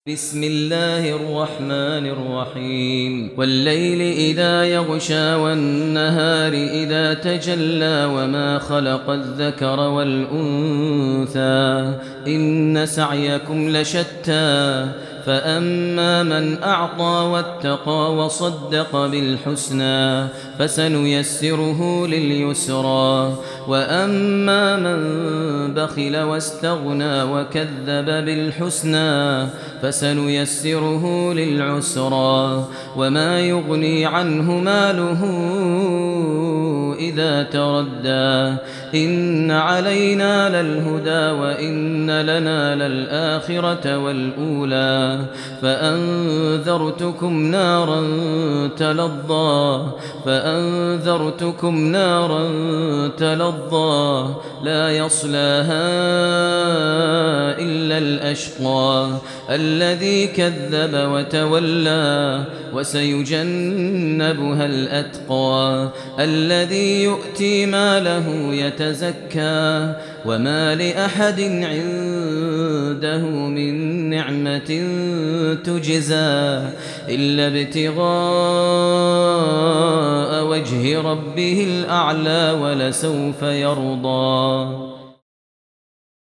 بسم الله الرحمن الرحيم والليل إذا يغشى والنهار إذا تجلى وما خلق الذكر والأنثى إن سعيكم لشتى فأما من أعطى واتقى وصدق بالحسنى فسنيسره لليسرى وأما من بخل واستغنى وكذب بالحسنى فسنيسره للعسرى وما يغني عنه ماله إذا تردى إن علينا للهدى وإن لنا للآخرة والأولى فأنذرتكم نارا تلظى لا يصلاها إلا الأشقى الذي كذب وتولى وسيجنبها الأتقى الذي يؤتي ماله يتزكى وما لأحد عنده من نعمة تجزى إلا ابتغاء وجه ربه الأعلى ولسوف يرضى.